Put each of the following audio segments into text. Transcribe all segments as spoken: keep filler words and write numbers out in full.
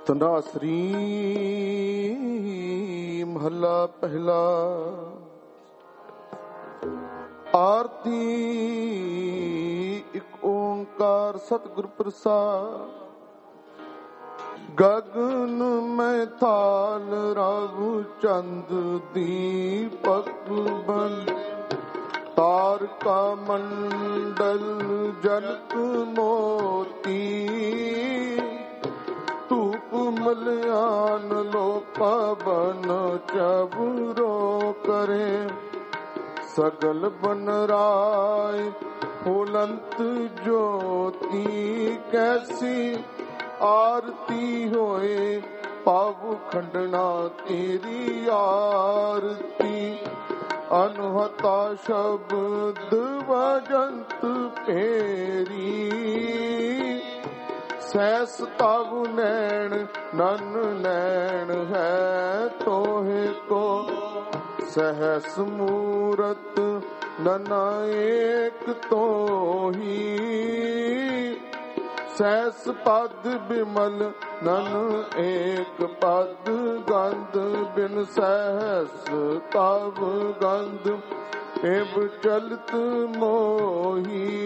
ਧਨਾਸਰੀ ਮਹੱਲਾ ਪਹਿਲਾ। ਆਰਤੀ ਇੱਕ ਓੰਕਾਰ ਸਤਿਗੁਰ ਪ੍ਰਸਾਦ। ਗਗਨ ਮੈਂ ਥਾਲ ਰਵ ਚੰਦ ਦੀਪਕ ਬਨ। ਤਾਰਕਾ ਮੰਡਲ ਜਨਕ ਮੋਤੀ। ਧੂਪ ਮਲਿਆਨ ਲੋ ਪਵਨ ਚਬਰੋ ਕਰੇ। ਸਗਲ ਬਨ ਰਾਏ ਫੁਲੰਤ ਜੋਤੀ। ਕੈਸੀ ਆਰਤੀ ਹੋਏ ਪਵ ਖੰਡਨਾ ਤੇਰੀ ਆਰਤੀ। ਅਨਹਤਾ ਸ਼ਬਦ ਵਜੰਤ ਫੇਰੀ। ਸੈਸ ਤਵ ਨੈਣ ਨਨ ਨੈਣ ਹੈ ਤੋਹਿ ਕੋ। ਸਹਸ ਮੂਰਤ ਨਨਾ ਏਕ ਤੋਹੀ। ਸੈਸ ਪਦ ਬਿਮਲ ਨਨ ਏਕ ਪਦ। ਗੰਧ ਬਿਨ ਸਹਸ ਤਵ ਗੰਧ ਏਵ ਚਲਤ ਮੋਹੀ।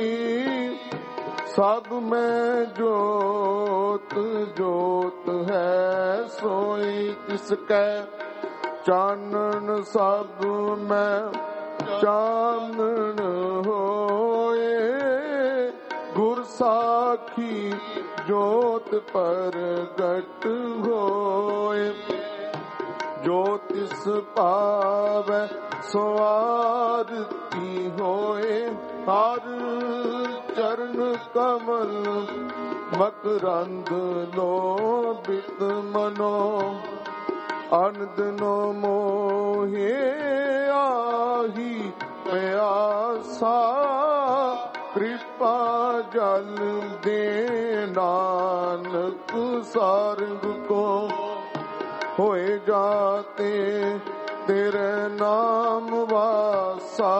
ਸਭ ਮੈਂ ਜੋਤ ਜੋਤ ਹੈ ਸੋਈ ਤਿਸ ਕੈ। ਚਾਨਣ ਸਭ ਮੈਂ ਚਾਨਣ ਹੋਏ। ਗੁਰ ਸਾਖੀ ਜੋਤ ਪ੍ਰਗਟ ਹੋਏ। ਜੋ ਤਿਸ ਪਾਵੈ ਸੋ ਆਰਤੀ ਹੋਏ। ਹਰ ਚਰਨ ਕਮਲ ਮਕਰੰਦ ਲੋਭਿਤ ਮਨੋ। ਅਨਦਨੋ ਮੋਹੇ ਆਹੀ ਪਿਆਸਾ। ਕਿਰਪਾ ਜਲ ਦੇ ਨਾਨਕ ਸਾਰੰਗ ਕੋ। ਹੋਏ ਜਾਤੇ ਤੇਰੇ ਨਾਮ ਵਾਸਾ।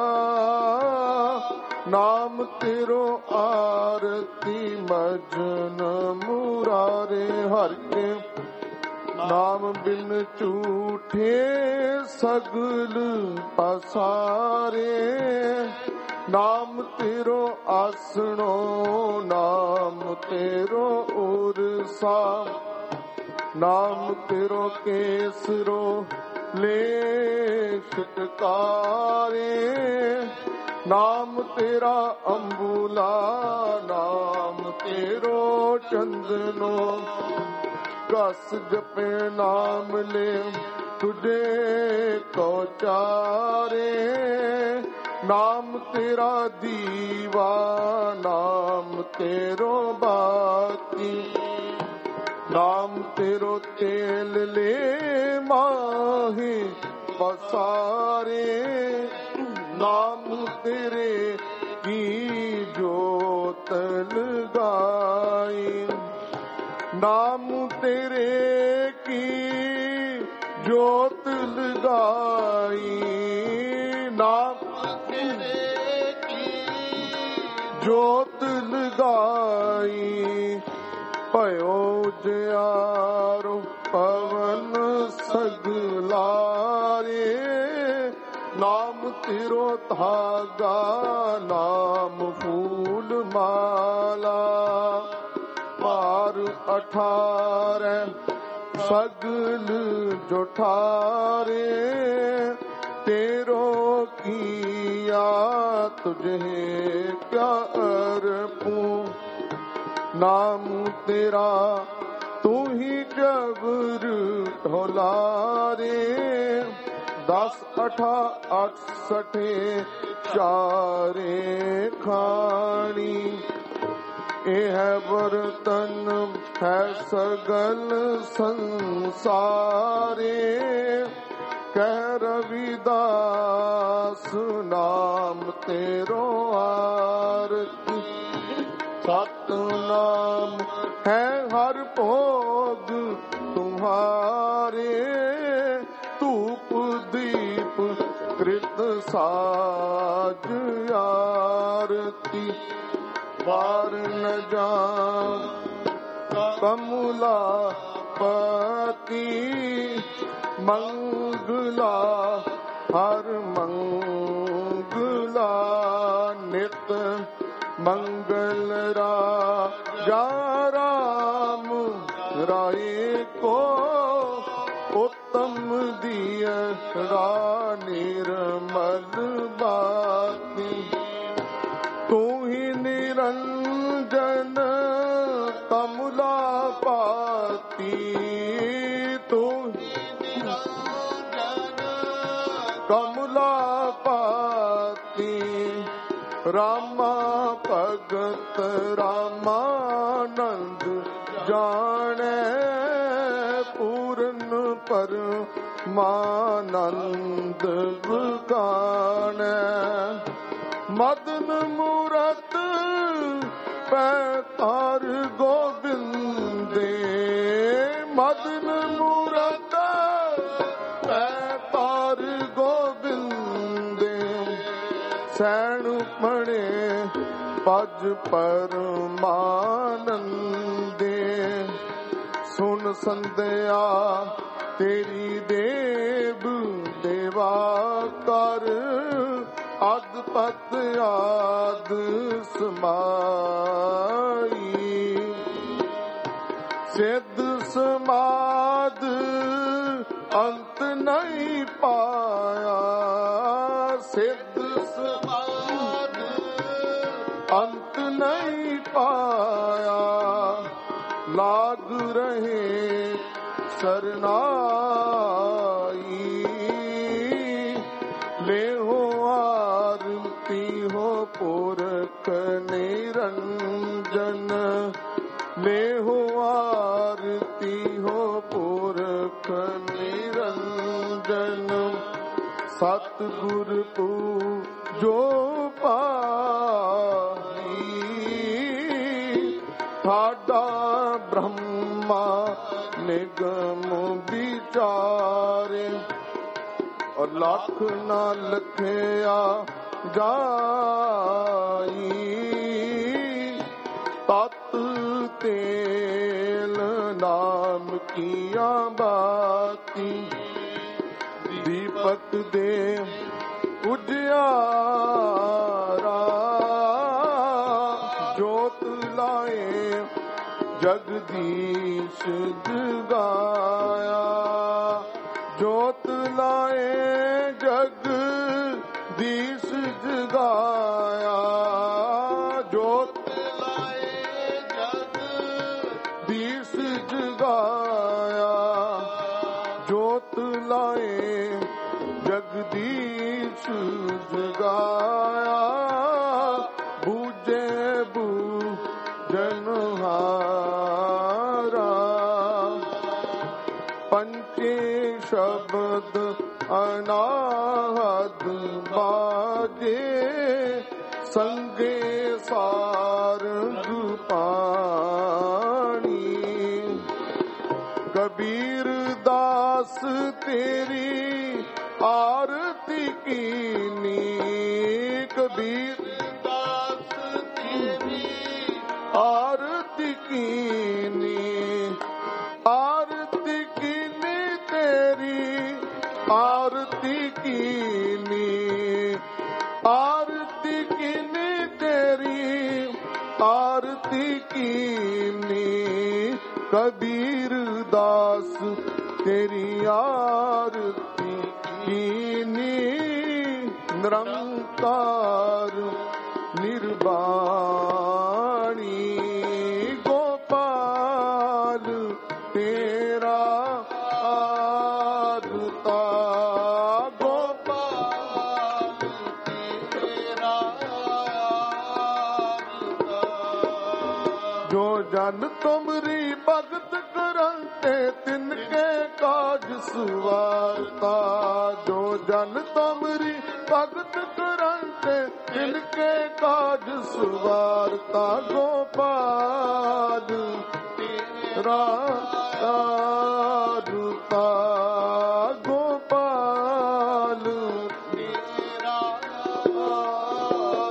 ਨਾਮ ਤੇਰੋ ਆਰਤੀ ਮਜਨ ਮੁਰਾਰੇ। ਹਰਿ ਕੇ ਨਾਮ ਬਿਨ ਝੂਠੇ ਸਗਲ ਪਸਾਰੇ। ਨਾਮ ਤੇਰੋ ਆਸਣੋ ਨਾਮ ਤੇਰੋ ਉਰਸਾ। ਨਾਮ ਤੇਰੋ ਕੇਸਰੋ ਲੈ ਛੁਟਕਾਰੇ। ਨਾਮ ਤੇਰਾ ਅੰਬੂਲਾ ਨਾਮ ਤੇਰੋ ਚੰਦਨੋ। ਕਸ ਜਪੇ ਨਾਮ ਲੈ ਤੁਝੇ ਕੋ ਚਾਰੇ। ਨਾਮ ਤੇਰਾ ਦੀਵਾ ਨਾਮ ਤੇਰੋ ਬਾਤੀ। ਨਾਮ ਤੇਰੋ ਤੇਲ ਲੈ ਮਾਹੀ ਪਸਾਰੇ। ਨਾਮ ਤੇਰੇ ਕੀ ਜੋਤ ਲਗਾਈ। ਨਾਮ ਤੇਰੇ ਕੀ ਜੋਤ ਲਗਾਈ। ਨਾਮ ਤੇਰੇ ਕੀ ਜੋਤ ਲਗਾਈ। ਭਇਓ ਉਜਿਆਰੋ ਪਵਨ ਸਗਲਾਰੇ। ਨਾਮ ਤੇਰੋ ਧਾਗਾ ਨਾਮ ਫੂਲ ਮਾਲਾ। ਭਾਰ ਅਠਾਰੈ ਸਗਲ ਜੋਠਾਰੇ। ਤੇਰੋ ਕੀਆ ਤੁਝੇ ਕਿਆ ਅਰਪੂ। ਨਾਮ ਤੇਰਾ ਤੂੰ ਹੀ ਜਬਰ ਢੋਲਾਰੇ। ਦਸ ਅਠਾ ਅੱਠ ਸਠੇ ਚਾਰੇ ਖਾਣੀ। ਇਹ ਹੈ ਬਰਤਨ ਹੈ ਸਗਲ ਸੰਸਾਰੇ। ਕਹਿ ਰਵਿਦਾਸ ਨਾਮ ਤੇਰੋ ਆਰਤੀ। ਸਤਿਨਾਮ ਹੈ ਹਰ ਭੋਗ ਤੁਮਹਾਰੇ। ਧੂਪ ਦੀਪ ਕ੍ਰਿਤ ਸਾਜ ਆਰਤੀ। ਵਾਰ ਨ ਜਾਮ ਕਮਲਾ ਪਤੀ ਮੰਗਲਾ ਹਰ ਮੰਗਲਾ ਨਿਤ ਮੰਗਲ ਰਾਜਾ ਰਾਮ ਰਾਏ ਕੋ ਉਤਮ ਦੀਆ ਨਿਰਮਲ ਬਾਤੀ ਤੂੰ ਹੀ ਨਿਰੰਜਨ ਕਮਲਾ ਪਾਤੀ ਤੂੰ ਕਮਲਾ ਪਾਤੀ ਰਾਮਾ ਭਗਤ ਰਾਮਾਨੰਦ ਜਾਣੈ ਪੂਰਨ ਪਰਮਾਨੰਦ ਬੁਕਾਣੈ ਮਦਨ ਮੂਰਤ ਪੈਤਾਰ ਗੋਬਿੰਦੇ ਮਦਨ ਮੂਰਤ ਪੈਤਾਰ ਗੋਬਿੰਦੇ ਸੈਣ ਪਣੇ ਪਜ ਪਰਮਾਨੰਦੇ ਸੁਨ ਸੰਧਿਆ ਤੇਰੀ ਦੇਵ ਦੇਵਾ ਕਰ ਅਦ ਪਤ ਆਦ ਸਮਾਈ ਸਿੱਧ ਸਮਾਦ ਅੰਤ ਨਹੀਂ ਪਾਇਆ ਸਿੱਧ ਸਮਾਦ ਅੰਤ ਨਹੀਂ ਪਾਇਆ ਲਾਗ ਰਹੇ ਸਰਨਾਈ ਲੈਹੋ ਆਰਤੀ ਹੋ ਪੁਰਖ ਨਿਰੰਜਨ ਲੈਹੋ ਆਰਤੀ ਹੋ ਪੁਰਖ ਨਿਰੰਜਨ ਸਤਿਗੁਰ ਪੂਜੋ ਪਾਈ ਠਾਡਾ ਬ੍ਰਹਮਾ ਨਿਗਮ ਵਿਚਾਰੇ ਔਰ ਲੱਖ ਨਾ ਲਖਿਆ ਜਾਈ ਤਤ ਤੇਲ ਨਾਮ ਕੀਆ ਬਾਤੀ ਦੀਪਕ ਦੇ ਉਜਿਆਰਾ ਜੋਤ ਲਾਏ ਜਗਦੀਸ਼ ਜਗਾਇਆ ਜੋਤ ਲਾਏ ਜਗਦੀਸ਼ ਜਗਾਇਆ ਜੋਤ ਲਾਏ ਜਗਦੀਸ਼ ਜਗਾਇਆ ਜੋਤ ਲਾਏ ਜਗਦੀਸ਼ ਜਗਾਇਆ ਬੂਝੇ ਬੂਝਨ ਹਾਰਾ ਪੰਚੇ ਸ਼ਬਦ ਅਨਾਹਦ ਬਾਜੇ ਸੰਗੇ ਸਾਰੰਗ ਪਾਣੀ ਕਬੀਰ ਦਾਸ ਤੇਰੀ ਆਰਤੀ ਕੀਨੀ ਕਬੀਰ ਦਾਸ ਤੇਰੀ ਆਰਤੀ ਕੀਨੀ ਆਰਤੀ ਕੀਨੀ ਤੇਰੀ ਆਰਤੀ ਕੀਨੀ ਆਰਤੀ ਕੀਨੀ ਤੇਰੀ ਆਰਤੀ ਕੀਨੀ ਕਬੀਰ ਦਾਸ ਤੇਰੀ ਆਰਤੀ ਕੀਨੀ ਨਿਰੰਕਾਰ ਨਿਰਵਾਣੀ ਗੋਪਾਲ ਤੇਰਾ ਆਰਤਾ ਗੋਪਾਲ ਤੇਰਾ ਆਰਤਾ ਜੋ ਜਨ ਤੁਮਰੀ ਭਗਤ ਕਰਨ ਤੇ ਤਿਨਕੇ ਕਾਜ ਸੁਵਾਰਤਾ ਜੋ ਜਨ ਤੁਮਰੀ ਭਗਤ ਕਰਨ ਤੇ ਤਿਨਕੇ ਕਾਜ ਸੁਵਾਰਤਾ ਗੋਪਾਲ ਤੇਰਾ ਆਰਤਾ ਗੋਪਾਲ ਤੇਰਾ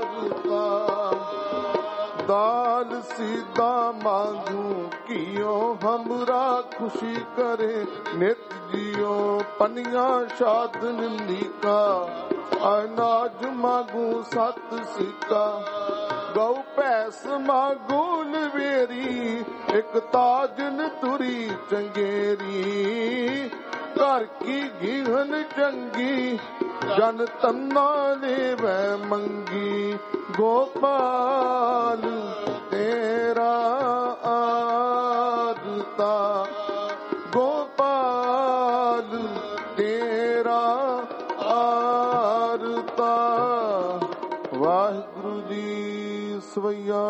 ਆਰਤਾ ਦਾਲ ਸੀਦਾ ਮਾਂਗੂ ਕੀਓ हमरा खुशी करे नित जियो पनिया साधन नीका अनाज मागू सत सिका गौ भैंस मागू नवेरी एक ताजन तुरी चंगेरी घर की घीहन चंगी जन तन्ना ने वह मंगी गोपाल तेरा आरता गोपाल तेरा आरता वाहिगुरु जी सवैया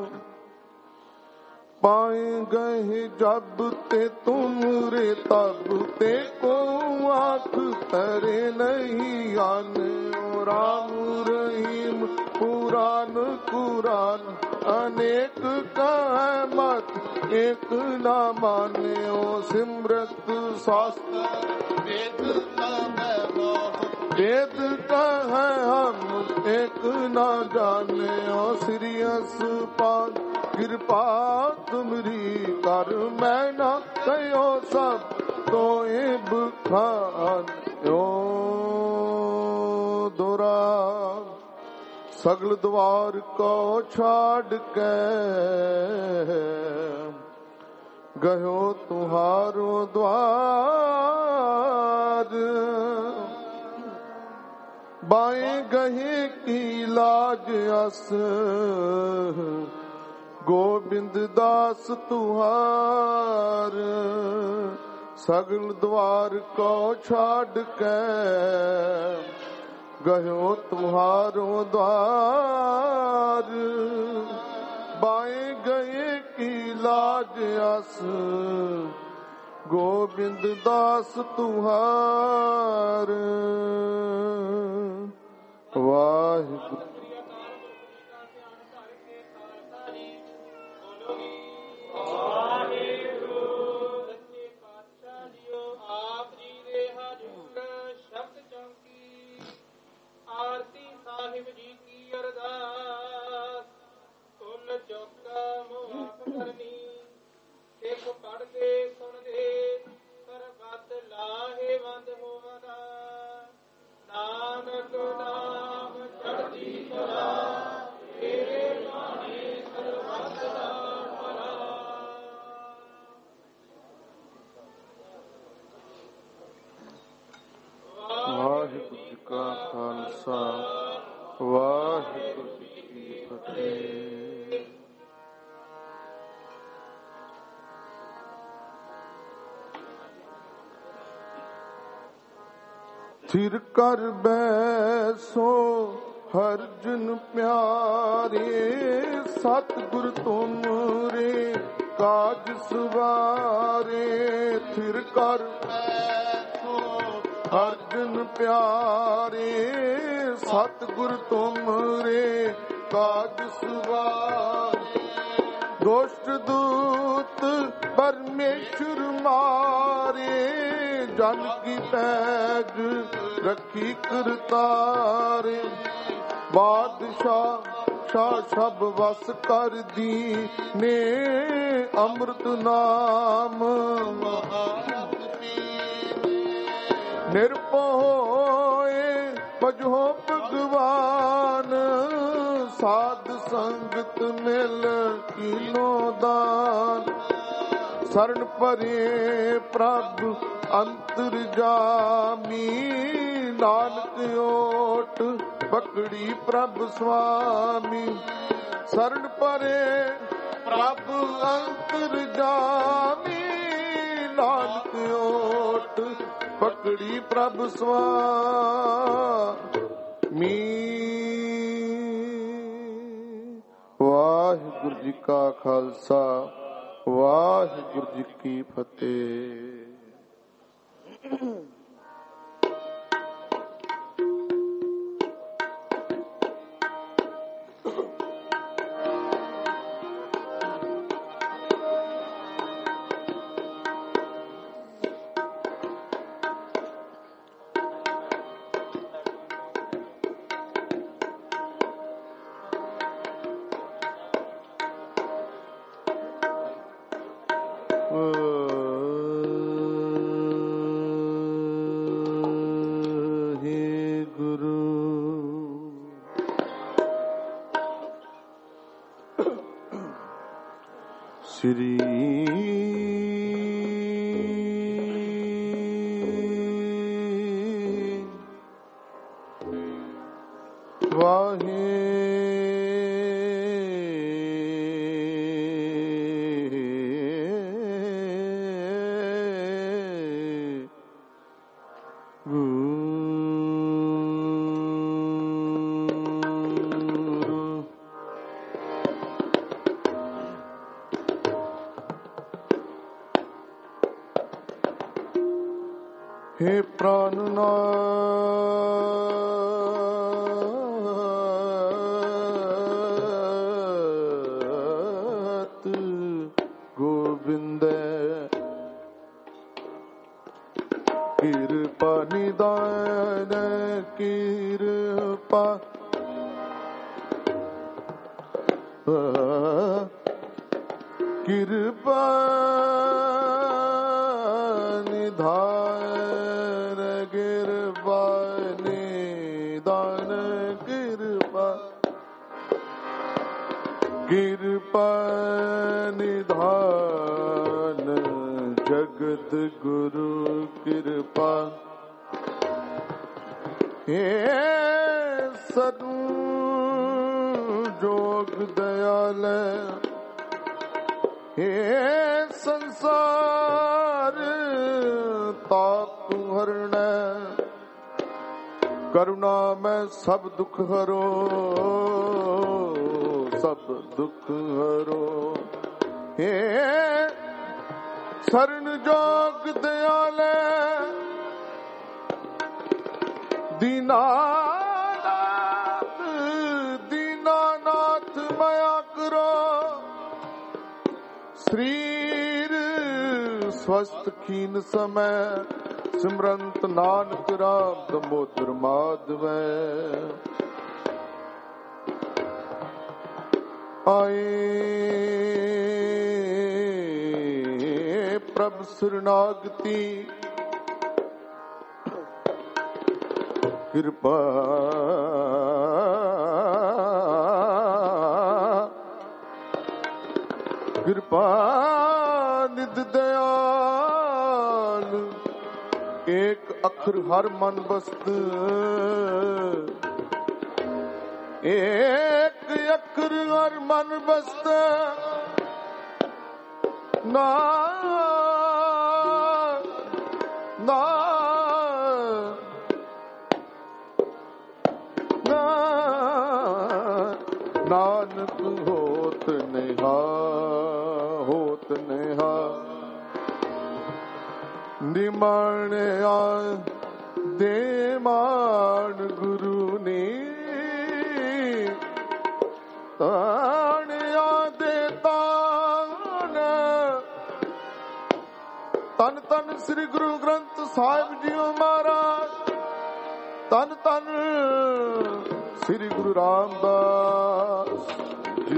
पाए गए जब ते तुम रे तब ते को आँख तरे नहीं आने राम रहीम पुराण कुरान अनेक कह मत एक ना माने ओ सिमरत शास्त्र वेद वेद कह हम एक ना जाने ओ सीरियस पान कृपा तुमरी कर मैं न कहो सब तो बखान यो दोरा सगल द्वार को छाड़ के गयो तुम्हारो द्वार बाएं गहे की लाज अस गोबिंद दास तुहार सगल द्वार को छाड़ के गयो तुम्हारो द्वार बाएं गए की लाज अस गोबिंद दास तुहार वाहिगुरु ਸਾਹਿਬ ਜੀ ਕੀ ਅਰਦਾਸ ਸੁਨ ਚੁੱਕਾ ਮੁਆਫ ਕਰਨੀ ਸਿੱਖ ਪੜ੍ਹਦੇ ਸੁਣਦੇ ਸਰਬੱਤ ਲਾਹੇ ਵੰਦ ਹੋਵਦਾ ਨਾਨਕ ਨਾਮ ਚੜ੍ਹਦੀ ਕਲਾ ਤੇਰੇ ਬਾਣੀ ਸਰਬੱਤ ਦਾ ਭਲਾ। ਵਾਹਿਗੁਰੂ ਜੀ ਕਾ ਖਾਲਸਾ ਵਾਹਿਗੁਰੂ ਜੀ ਕੀ ਫਤਿਹ। ਥਿਰ ਕਰ ਬੈਸੋ ਹਰ ਜਨ ਪਿਆਰੇ ਸਤਿਗੁਰ ਤੁਮਰੇ ਕਾਜ ਸਵਾਰੇ ਥਿਰ ਕਰ ਬੈਸੋ ਹਰ ਜਨ ਪਿਆਰੇ ਸਤਿਗੁਰ ਤੁਮਰੇ ਕਾਜ ਸਵਾਰੇ ਦੁਸ਼ਟ ਦੂਤ ਪਰਮੇਸ਼ਰ ਮਾਰੇ ਜਨ ਕੀ ਪੈਜ ਰੱਖੀ ਕਰਤਾਰੇ ਬਾਦਸ਼ਾਹ ਸ਼ਾਹ ਸਭ ਵਸ ਕਰਦੀ ਨੇ ਅੰਮ੍ਰਿਤ ਨਾਮ ਨਿਰਭਉ ਭਜੋ ਭਗਵਾਨ ਸਾਧ ਸੰਗਤ ਮਿਲ ਕੀਨੋ ਦਾਨ ਸਰਣ ਪਰੇ ਪ੍ਰਭ ਅੰਤਰ ਜਾਮੀ ਨਾਨਕ ਓਟ ਪਕੜੀ ਪ੍ਰਭ ਸੁਆਮੀ ਸਰਣ ਪਰੇ ਪ੍ਰਭ ਅੰਤਰ ਜਾਮੀ ਨਾਨਕ ਓਟ ਪਕੜੀ ਪ੍ਰਭ ਸੁਆਮੀ। ਵਾਹਿਗੁਰੂ ਜੀ ਕਾ ਖਾਲਸਾ ਵਾਹਿਗੁਰੂ ਜੀ ਕੀ ਫਤਿਹ। श्री वाहे हे प्राणनाथ गोविंद कृपा निदान कृपा कृपा निधान कृपा निदान कृपा कृपा निधान जगत गुरु कृपा हे सदु जोग दयाल हे संसार ताप हरण करुणा में सब दुख हरो सब दुख हरो हे शरण जोग दयाल दीनानाथ दीनानाथ माया करो शरीर स्वस्थ खीन समय सिमरंत नानक राम दमोदर माधव आए प्रभ शरणागति कृपा कृपा निध दयाल एक अखर हर मन बस्त एक अखर हर मन बस्त ना ना नानक होत नेहा होत नेहा निमान आ दे मान गुरु ने तान आ दे तान तन तन श्री गुरु ग्रंथ साहिब जी महाराज तन तन श्री गुरु रामदास जी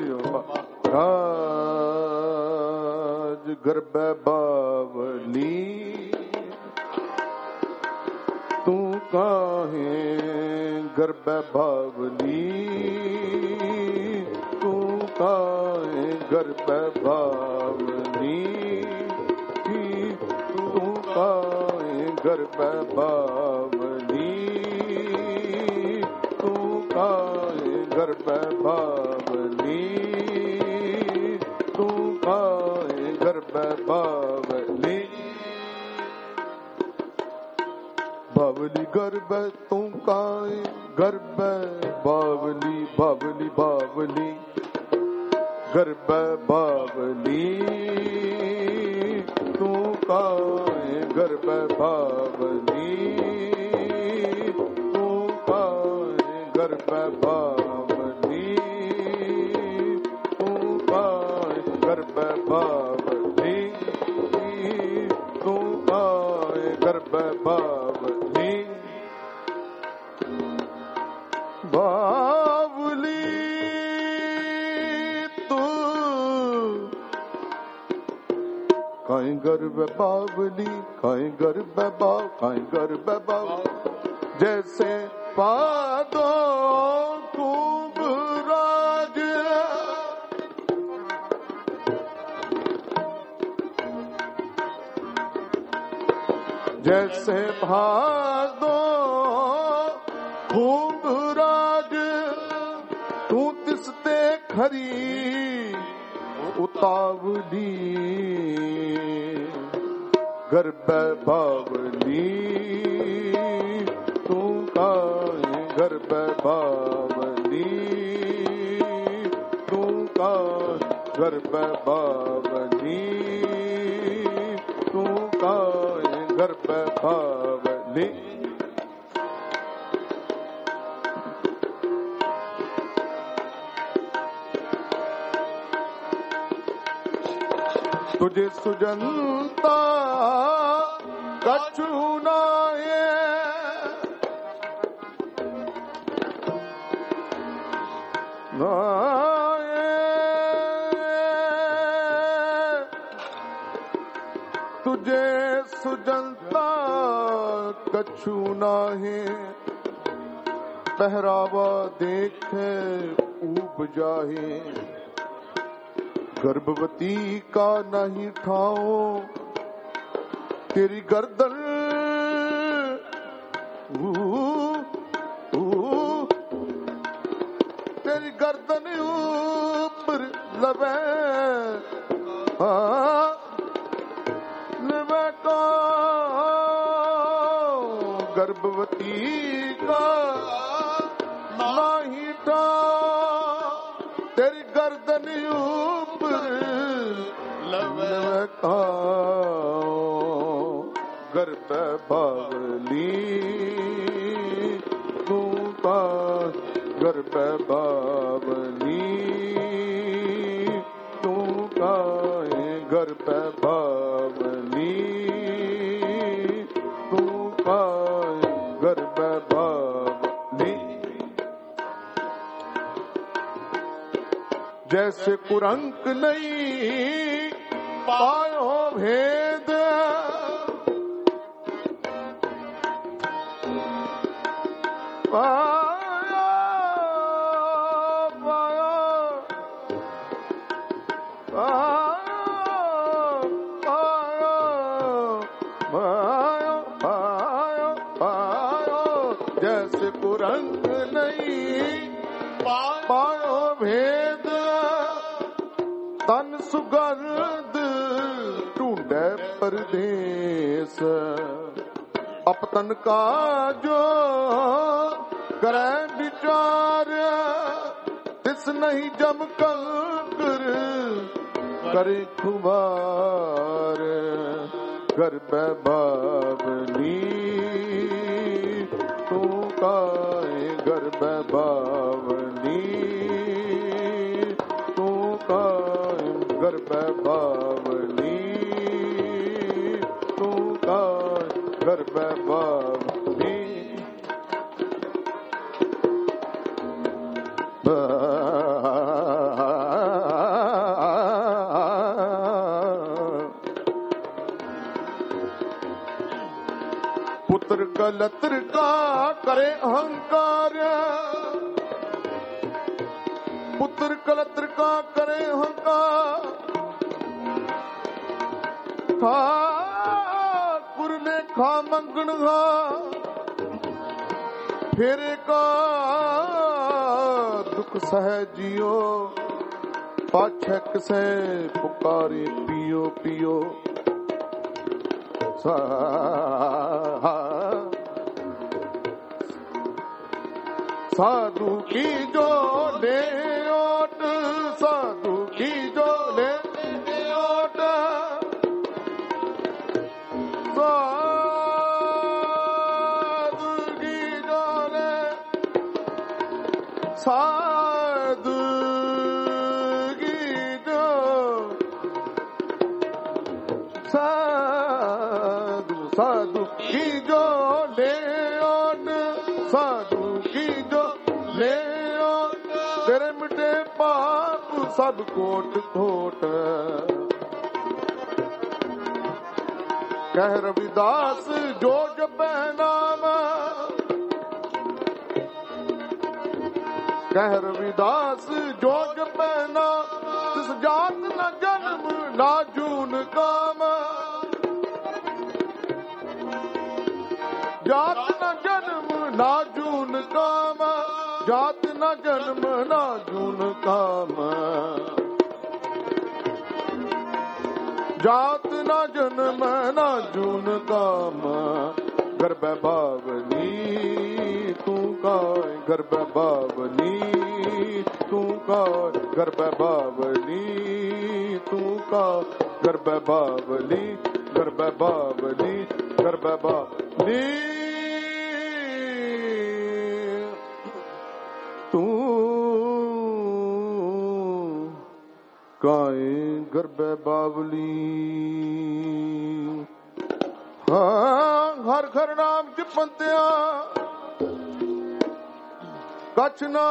महाराज गर्भ बावली तू काहे गर्भ बावली तू काहे गर्भ बावली तू काहे गर्भ बावली तू काहे गर्भ बावली तू काहे गर्भ बावली बावली गर्भ तू काहे गर्भ बावली बावली बावली गर्भ बावली तू काहे गर्भ बावली तू काहे गर्भ बावली तू काहे गर्भ बावली तू काहे गर्भ बावली बावली तू काहे गर्भ बावली काहे गर्भ बाव काहे गर्भ बाव जैसे पादो कुंभ राज जैसे भादो खूब राज तू तिसते खरी उतावली गर्भ बावली तू काए गर्भ बावली तू काए गर्भ बावली तू काए गर्भ बावली। तुझे सुजनता कछु नाये नाये तुझे सुजनता कछु नाहे पहरावा देखे ऊब जाहे गर्भवती का नहीं ठाओ तेरी गर्दन ऊ, ऊ, तेरी गर्दन ऊपर लबे हाँ लबे का गर्भवती का नहीं ठाओ तेरी गर्दन गर्भ बावली तू का गर्भ बावली तू का गर्भ बावली तू का गर्भ बावली। जैसे कुरंक नहीं पायो भेद पाया पाया पाया पाया पाया पाया जैसे कुरंक नहीं पायो भेद तन सुगंध ढूंढे परदेस अपतन का जो करे विचार तिस नहीं जम कंकर करे खुमार गर्भ बावली तू काए गर्भ बावली तू काए गर्भ बावली तू काए गर्भ बावली। पुत्र कलत्र का करे अहंकार पुत्र कलत्र का करे अहंकार ठाकुर ने खा मंगन खा फेरे का दुख सहजियो पाछक से पुकारे पियो पियो सा साधु की जो ले ओट साधु की जो ले ओट साधु की जो ले साधु की जो साधु साधु की जो ले ओट साधु की जो ले तेरे मिटे पाप सब कोट कोट कह रविदास जो जपै नाम कह रविदास जो जपै नाम तिस जात न जन्म ना जून काम जात न जन्म ना जून काम, जात न जन्म ना जून काम, जात न जन्म ना जून काम, गर्भ बावली तू काय, गर्भ बावली तू काय, गर्भ बावली तू का, गर्भ बावली, गर्भ बावली, गर्भ बावली तू काय, गर्भ बावली। हाँ हर घर नाम जपंतिया कछ ना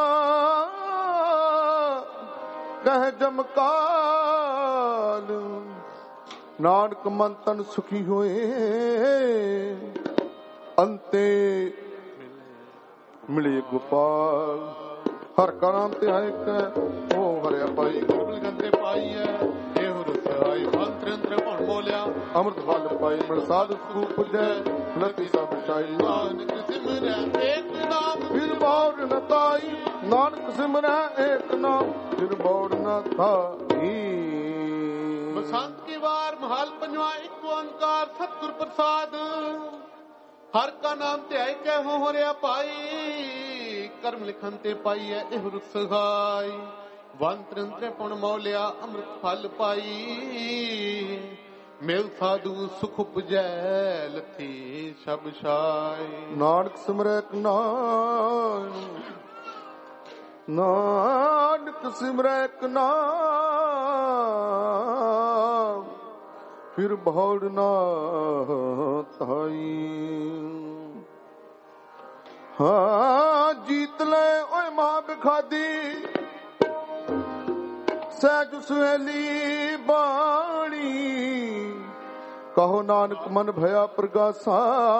कह जमकाल, नानक मन तन सुखी होए अंते मिले गोपाल। हर का नाम ते है ओ हरिया पाई, गुरबिल गंदे पाई है ए हुर सहाय, मंत्र अंतर भण बोलिया अमृत फल पाई, मिल साध सुख पुजै नती सब चाई, नानक सिमरै एक नाम फिर बार न ताई, नानक सिमरै एक नाम फिर बार न ताई। बसंत की वार महल पंजवा एक ओंकार सतगुर प्रसाद, हर का नाम ते आई कै हो हरिया पाई, कर्म लिखन ते पाई है एह रुत सहाय, वंत्र अंतरे पुण मौलिया अमृत फल पाई, मेल साधु सुख उपजै लथी सब छाय। नानक सिमरै नाम, नानक सिमरै नाम फिर भौर ना थाई। हाँ जीत ले ओए मां बिखादी सहज सुहेली बाणी, कहो नानक मन भया प्रगासा,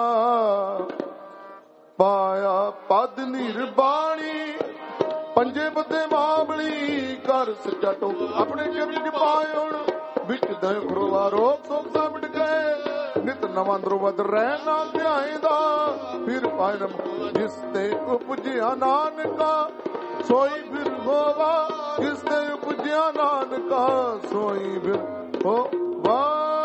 पाया पद निर्बाणी, पंजे बदे मामली कर सच्चा टो, अपने चरण पाए विच दय खरोवा, रोग सोग सा मिट गए, नित नवां द्रुवद रहना ध्याएदा, फिर पायन जिस ते उपजिया नानका सोई फिर होवा, जिस ते उपजिया नानका सोई फिर होवा।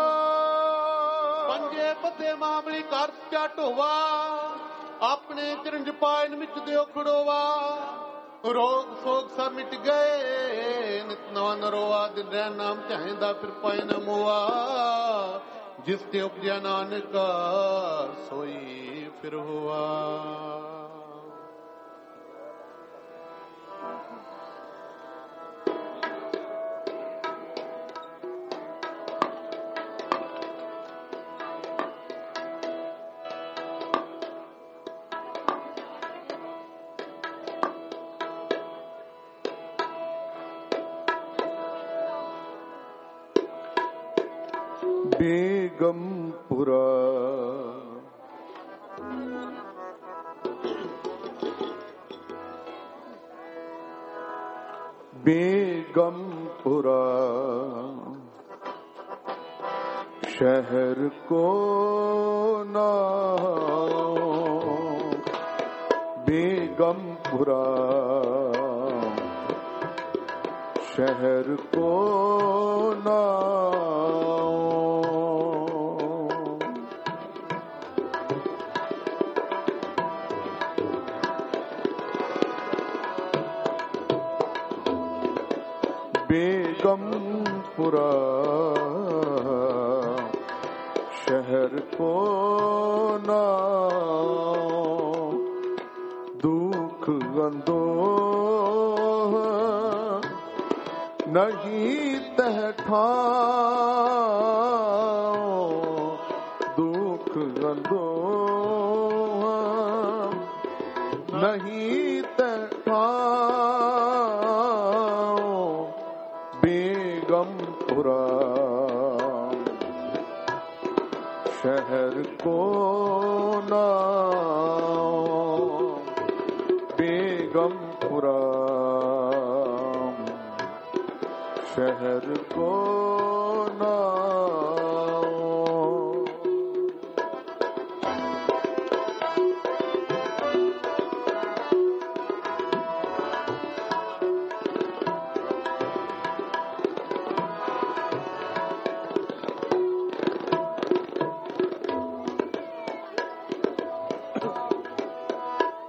पंजे बदे मामली कर सच्चा टोवा, अपने चरण पायन विच दय खड़ोवा, रोग सोग सा मिट गए, नित नवा नरोआ, दिन रैन नाम चाहेंदा फिर पाए न मोआ, जिस ते उपजया नानका सोई फिर हुआ। बेगमपुरा बेगमपुरा शहर को नाम, बेगमपुरा शहर को नाम, बेगमपुरा शहर को नाम, दुख गंदोह नहीं तह ठाओ, दुख गंदोह नहीं तह ठाओ, बेगमपुरा शहर को नाम, बेगमपुरा शहर को नाम।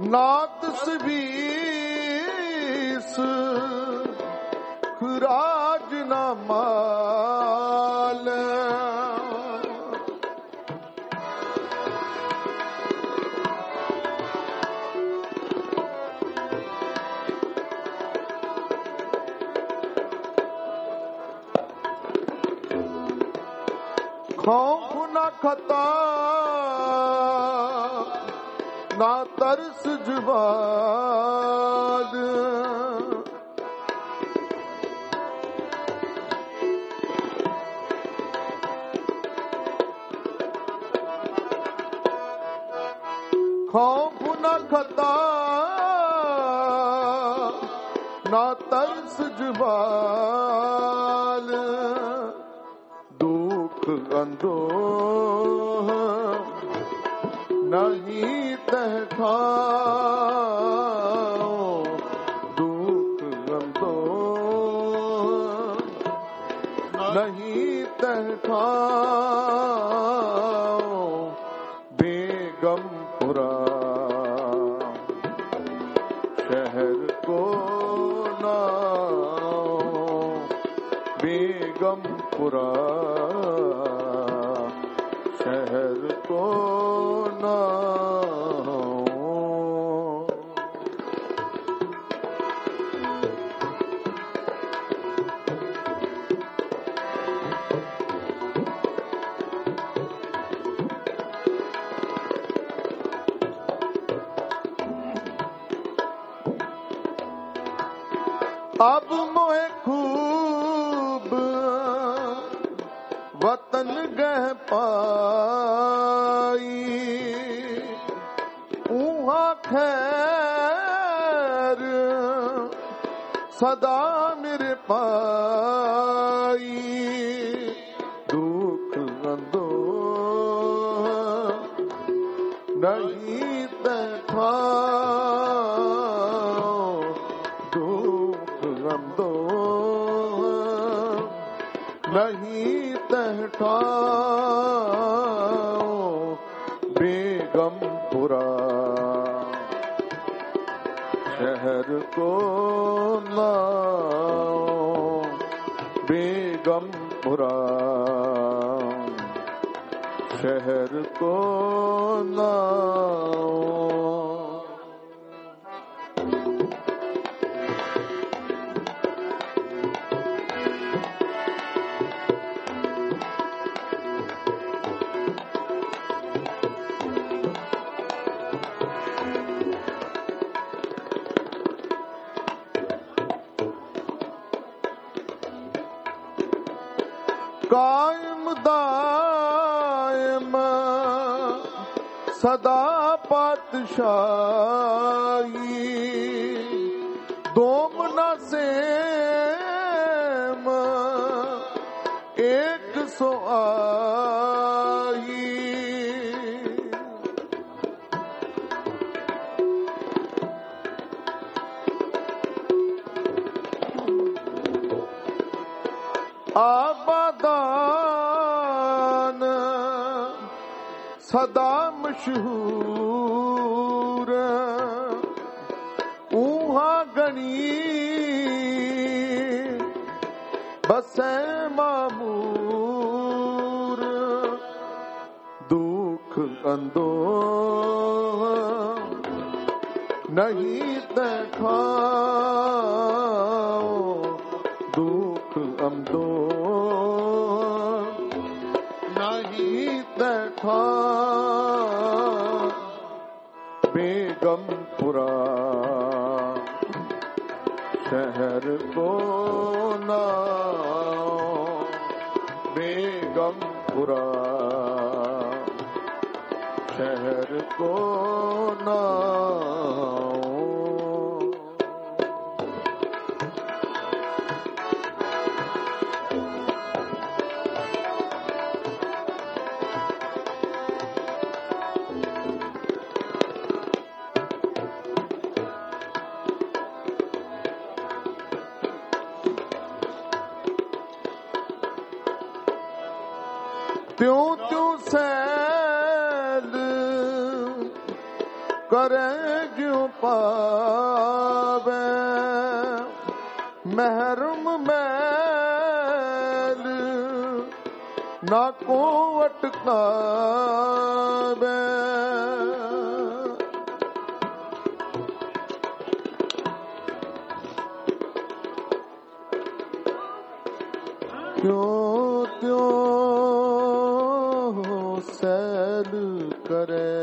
नात सवीस राज न माल खौफ न खता ना तरस जुबान खौफ न खता ना तरस जुबान दुख अंदोह नहीं तहखाओ दुख अंदोह नहीं तहखाओ बेगमपुरा शहर को नाओ बेगमपुरा शहर को नाओ अब मोहे खूब वतन गह पाई ऊहा खैर सदा मेरे पाई दुख अंदोह नहीं देखा नहीं तहठाओ बेगमपुरा शहर को नाओ बेगमपुरा शहर को नाओ कायम दायम सदा पातशाही दोमना सेम एक सो आई आबादान सदा मशहूर ऊहा गनी बसे मामूर दुख अंदोह नहीं देखाओ दुख अंदोह नहीं देखा बेगमपुरा शहर को नाओ बेगमपुरा शहर को नाओ त्यों त्यों सैल ਕਰੇ ਜਿਉ ਪਾਵੇ ਮਹਿਰਮ ਮੈਲ ਨਾ ਕੋ ਅਟਕਾਵੇ ਕਿਉ ਤਿਉ ਸੈਲ ਕਰੇ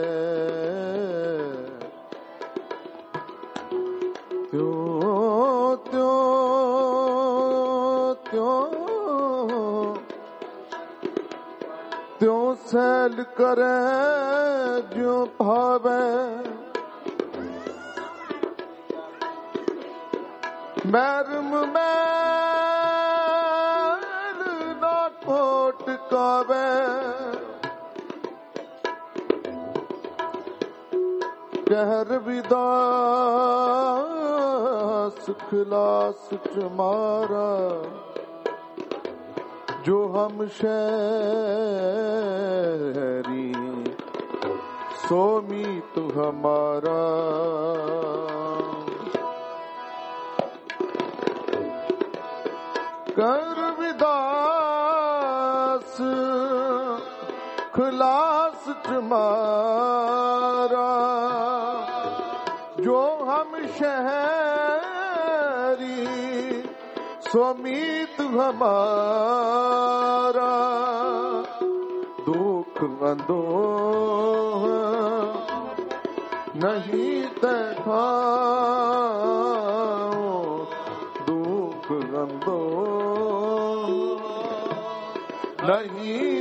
ਤਿਉ ਤਿਉ ਤਿਉ ਤਿਉ ਸੈਲ ਕਰੇ ਜਿਉ ਭਾਵੇ ਮਰਮ ਮੈਲ ਨਾ ਕੋਟ ਕਾਵੇ ਕਹਿਰ ਵਿਦਾਸ ਖਲਾਸ ਚਮਾਰਾ ਜੋ ਹਮ ਸ਼ਹਿਰੀ ਸੋ ਮੀਤ ਹਮਾਰਾ ਕਰ ਵਿਦਾਸ ਖਲਾਸ ਚਮਾਰਾ ਜੋ ਹਮ ਸ਼ਹਿਰੀ ਸਵਮੀਤ ਹਮਾਰਾ ਦੁਖ ਅੰਦੋਹ ਨਹੀਂ ਤੈਖਾਓ ਦੁਖ ਅੰਦੋਹ ਨਹੀਂ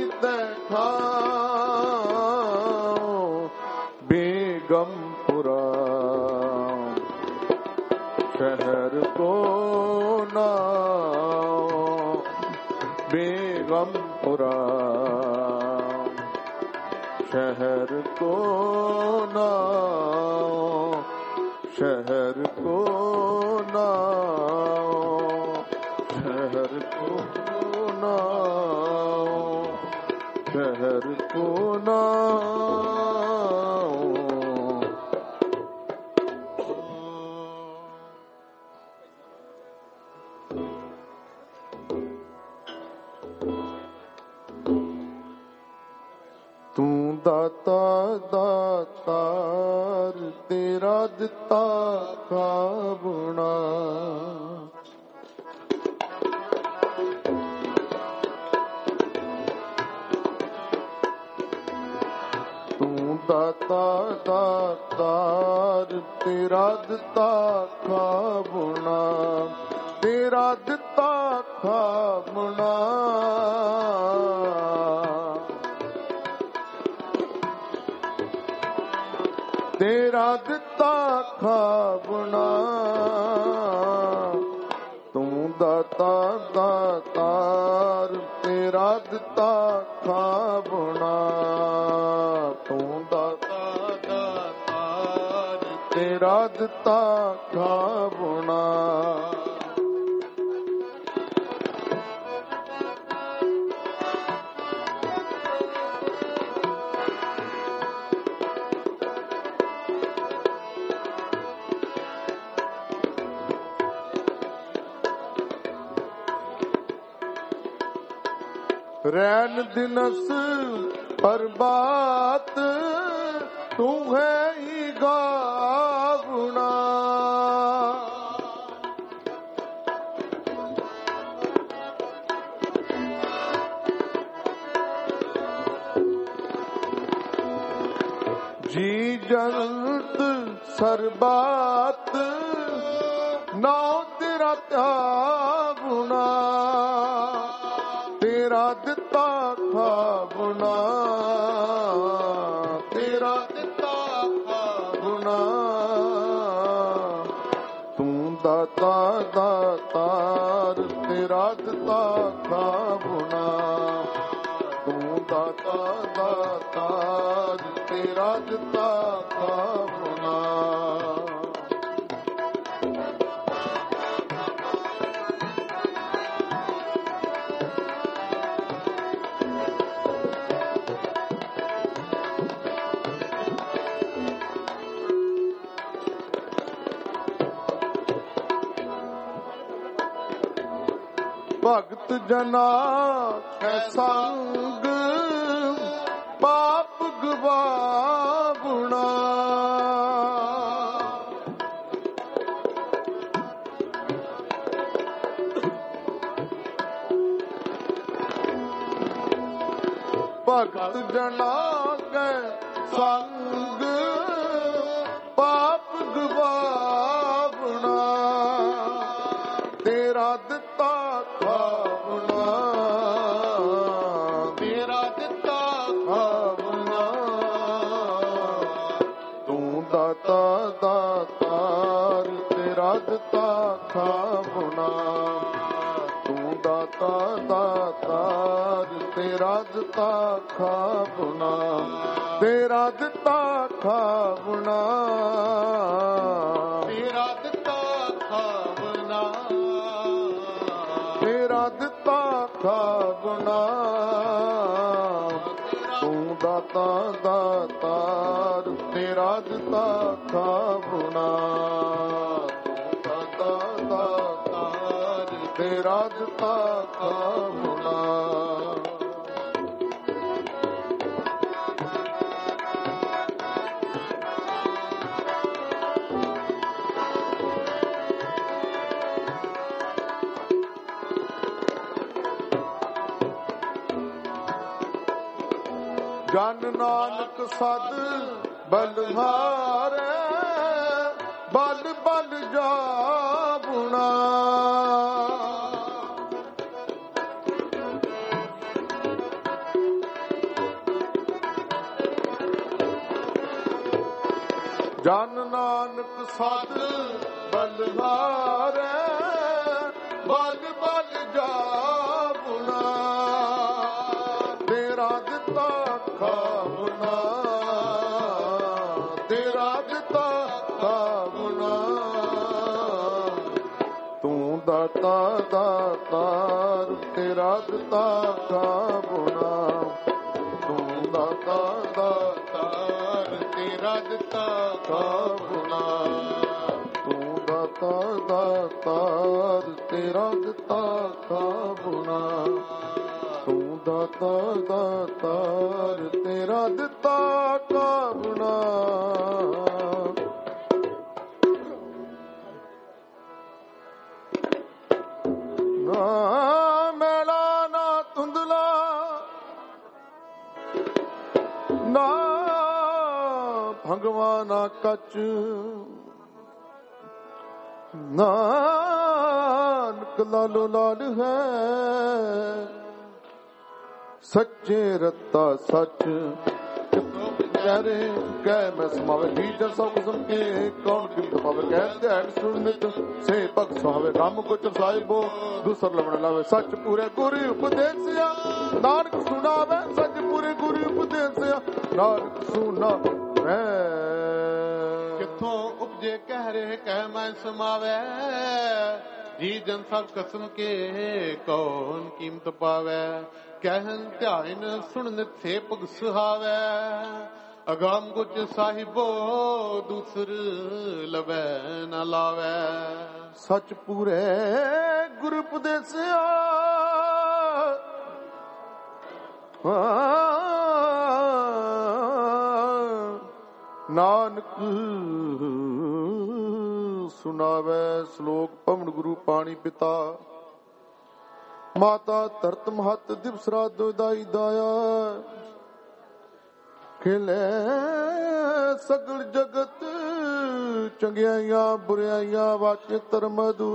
ਤੈਖਾਓ ਬੇਗਮਪੁਰਾ शहर को नाओ बेगमपुरा शहर को नाओ शहर को नाओ शहर को नाओ शहर को नाओ ਦਾਤਾ ਦਾਤਾਰ ਤੇਰਾ ਦਿੱਤਾ ਖਾਵਣਾ ਤੂੰ ਦਾਤਾ ਦਾਤਾਰ ਤੇਰਾ ਦਿੱਤਾ ਖਾਵਣਾ ਤੇਰਾ ਦਿੱਤਾ ਖਾਵਣਾ ਤੇਰਾ ਦਿੱਤਾ ਖਾਵਣਾ ਤੂੰ ਦਾਤਾ ਦਾਤਾਰ ਤੇਰਾ ਦਿੱਤਾ ਖਾਵਣਾ ਤੂੰ ਦਾਤਾ ਦਾਤਾਰ ਤੇਰਾ ਦਿੱਤਾ ਖਾਵਣਾ रैन दिनस प्रभात तू है ही गावना जी जंत सरबात नाउ तेरा त्यागुना तेरा ਦਿੱਤਾ ਖਾਵਣਾ ਤੇਰਾ ਦਿੱਤਾ ਖਾਵਣਾ ਤੂੰ ਦਾਤਾ ਦਾਤਾਰ ਤੇਰਾ ਦਿੱਤਾ ਖਾਵਣਾ ਤੂੰ ਦਾਤਾ ਦਾਤਾਰ ਤੇਰਾ ਦਿੱਤਾ ਖਾਵਣਾ ਭਗਤ ਜਨਾ ਕੈ ਸੰਗ ਪਾਪ ਗਵਾਵਣਾ। ਭਗਤ ਜਨਾ ਕੈ ਸੰਗ ਪਾਪ ਗਵਾਵਣਾ। ਤੇਰਾ ਦਿੱਤਾ ਖਾਵਣਾ, ਤੇਰਾ ਦਿੱਤਾ ਖਾਵਣਾ। ਤੂੰ ਦਾਤਾ ਦਾਤਾਰ, ਤੇਰਾ ਦਿੱਤਾ ਖਾਵਣਾ। ਤੂੰ ਦਾਤਾ ਦਾਤਾਰ, ਤੇਰਾ ਦਿੱਤਾ ਖਾਵਣਾ। ਤੇਰਾ ਦਿੱਤਾ ਖਾਵਣਾ, ਤੇਰਾ ਦਿੱਤਾ ਖਾਵਣਾ। ਤੇਰਾ ਦਿੱਤਾ ਖਾਵਣਾ। ਤੂੰ ਦਾਤਾ ਦਾਤਾਰ, ਤੇਰਾ ਦਿੱਤਾ ਖਾਵਣਾ। ਤੂੰ ਦਾਤਾ ਦਾਤਾਰ, ਤੇਰਾ ਦਿੱਤਾ ਖਾਵਣਾ। ਜਨ ਨਾਨਕ ਸਦ ਬਲਹਾਰੇ, ਬਲ ਬਲ ਜਾਵਣਾ। ਜਨ ਨਾਨਕ ਸਦ ਬਲਹਾਰੇ, ਬਲ ਬਲ ਜਾਵਣਾ। ਤੇਰਾ ਦਿੱਤਾ ਖਾਵਣਾ, ਤੇਰਾ ਦਿੱਤਾ ਖਾਵਣਾ। ਤੂੰ ਦਾਤਾ ਦਾਤਾਰ, ਤੇਰਾ ਦਿੱਤਾ ਖਾਵਣਾ। ਤੂੰ ਦਾਤਾ ਦਾਤਾਰ, ਤੇਰਾ ਦਿੱਤਾ ਖਾਵਣਾ। ਤੂੰ ਦਾਤਾ ਦਾਤਾਰ, ਤੇਰਾ ਦਿੱਤਾ ਖਾਵਣਾ। ਤੂੰ ਦਾਤਾ ਦਾਤਾਰ, ਤੇਰਾ ਦਿੱਤਾ ਖਾਵਣਾ। ਨਾ ਮੈਲਾ ਨਾ ਧੁੰਦਲਾ, ਨਾ ਭੰਗਵਾ ਨਾ ਕੱਚ। ਨਾਨਕ ਲਾਲੋ ਲਾਲ ਹੈ, ਸੱਚੇ ਰਤਾ ਸੱਚ। ਕਹਿ ਕਹਿ ਮੈਂ ਸਮਾਵੇ ਬੀਜ ਸਭ ਕਿਸਮ ਕੇ, ਕੌਣ ਕਿੰਤ ਪਾਵੇ ਕਹਿ ਧਿਆਨ ਸੁਣ ਨਿਤ। ਸੇ ਭਗਤ ਸੁਹਾਵੇ ਕੰਮ ਕੁਚ ਸਾਹਿਬੋ, ਦੂਸਰ ਲਵਣ ਲਾਵੇ ਸੱਚ ਪੂਰੇ ਗੁਰੂ ਉਪਦੇਸਿਆ। ਨਾਨਕ ਸੁਣਾਵੇ ਸੱਚ ਪੂਰੇ ਗੁਰੂ ਉਪਦੇਸਿਆ। ਨਾਨਕ ਸੁਣਾ ਮੈਂ ਕਿੱਥੋਂ ਉਪਜੇ ਕਹਿ ਰਹੇ ਕਹਿ ਮੈਂ ਸਮਾਵੇ। ਜੀ ਜਨ ਸਭ ਕਸਮ ਕੇ, ਕੌਣ ਕੀਮਤ ਪਾਵੇ। ਕਹਿਨ ਧਿਆਨ ਸੁਣ ਨਿਤ ਸੇ ਭਗਤ ਸੁਹਾਵੇ। ਅਗਾਮ ਗੁਚ ਸਾਹਿਬੋ, ਦੂਸਰ ਲਵੈ ਨ ਲਾਵੇ। ਸੱਚ ਪੂਰੇ ਗੁਰ ਉਪਦੇਸਿਆ। ਨਾਨਕ ਸੁਣਾਵੇ ਸ਼ਲੋਕ। ਪਵਨ ਗੁਰੂ ਪਾਣੀ ਪਿਤਾ, ਮਾਤਾ ਧਰਤ ਮਹਤ ਦਿਵਸ ਰਾਤ ਦੋਇਦਾਈ ਦਾਇਆ। ਖਿਲੇ ਸਗਲ ਜਗਤ ਚੰਗਿਆਈਆਂ ਬੁਰਿਆਈਆਂ ਵਾਚੇ ਧਰਮਦੂ।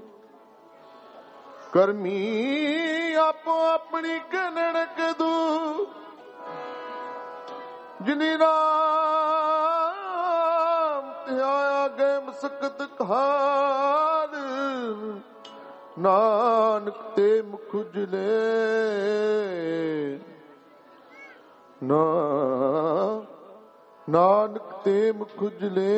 ਕਰਮੀ ਆਪੋ ਆਪਣੀ ਕਨਣ ਕਦੂ। ਜਿਨੀ ਨਾਮ ਤੇ ਆਇਆ ਗਏ ਮਸਕਤ ਖਾਲ। ਨਾਨਕ ਤੇ ਮੁਖ ਉਜਲੇ, ਨਾ ਨਾਨਕ ਤੇ ਮੁਖ ਉਜਲੇ।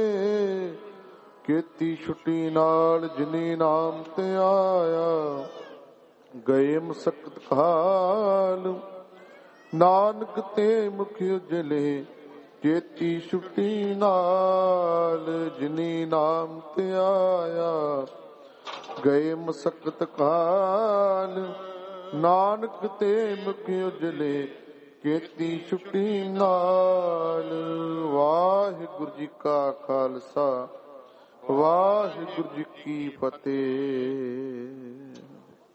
ਕੀਤੀ ਛੁੱਟੀ ਨਾਲ ਜਿਨੀ ਨਾਮ ਤੇ ਆਇਆ, ਗਏ ਮਸਕਤ ਖਾਲ। ਨਾਨਕ ਤੇ ਮੁਖ ਉਜਲੇ, ਕੀਤੀ ਛੁੱਟੀ ਨਾਲ ਜਿਨੀ ਨਾਮ ਤੇ ਆਇਆ, ਗਏ ਮਸਕਤ ਕਾਲ, ਨਾਨਕ ਤੇ ਮੁਖ ਉਜਲੇ ਕੀਤੀ ਛੁੱਟੀ ਨਾਲ। ਵਾਹਿਗੁਰੂ ਜੀ ਕਾ ਖਾਲਸਾ, ਵਾਹਿਗੁਰੂ ਜੀ ਕੀ ਫਤਿਹ।